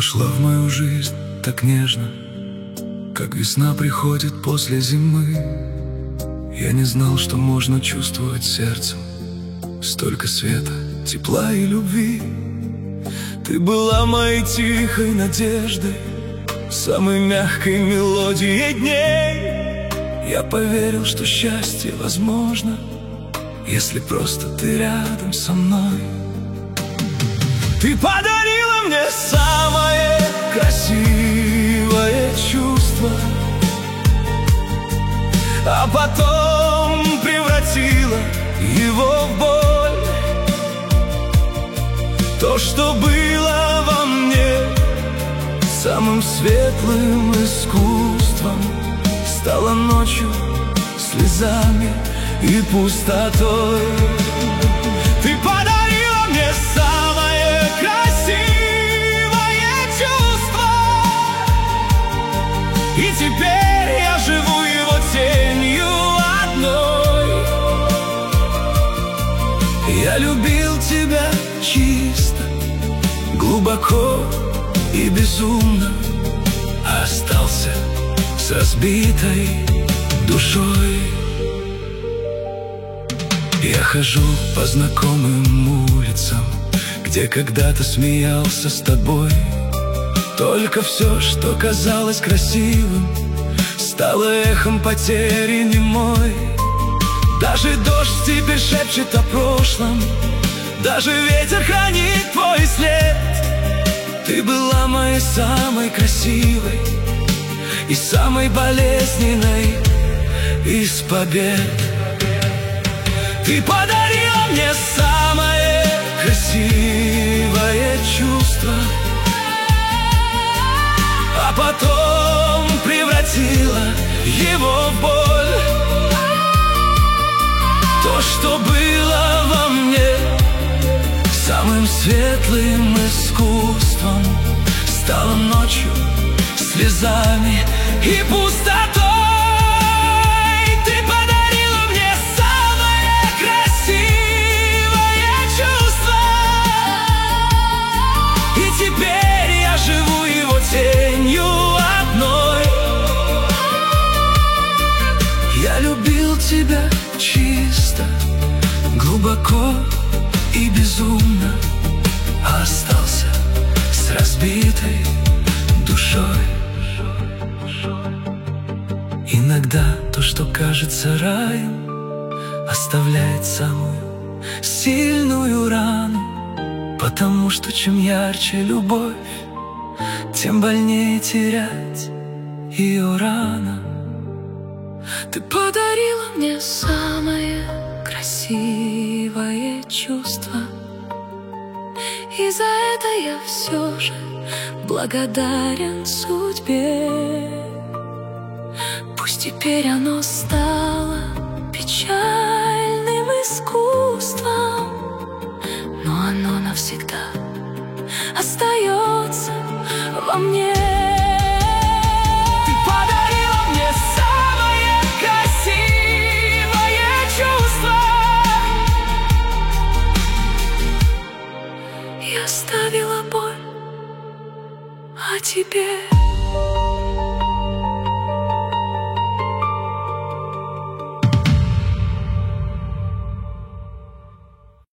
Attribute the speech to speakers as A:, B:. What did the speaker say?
A: Пришла в мою жизнь так нежно, как весна приходит после зимы. Я не знал, что можно чувствовать сердцем столько света, тепла и любви. Ты была моей тихой надеждой, самой мягкой мелодией дней. Я поверил, что счастье возможно, если просто ты рядом со мной. Ты подарила мне самое красивое чувство, а потом превратила его в боль. То, что было во мне самым светлым искусством, стало ночью, слезами и пустотой. Ты подарила мне самое красивое чувство, и теперь я живу его тенью одной. Я любил тебя чисто, глубоко и безумно, а остался с разбитой душой. Я хожу по знакомым улицам, где когда-то смеялся с тобой. Только все, что казалось красивым, стало эхом потери немой. Даже дождь теперь шепчет о прошлом, даже ветер хранит твой след. Ты была моей самой красивой и самой болезненной из побед. Ты подарила мне самое красивое чувство, а потом превратила его в боль. То, что было во мне самым светлым искусством, стало ночью, слезами и пустотой. Ты подарила мне самое красивое чувство, и теперь я живу его тенью одной. Я любил тебя чисто, глубоко и безумно, а остался с разбитой душой. Иногда то, что кажется раем, оставляет самую сильную рану, потому что чем ярче любовь, тем больнее терять ее рано.
B: Ты подарила мне самое красивое чувство, и за это я все же благодарен судьбе. Пусть теперь оно стало печальным искусством, но оно навсегда остается во мне. Я оставила боль, а тебе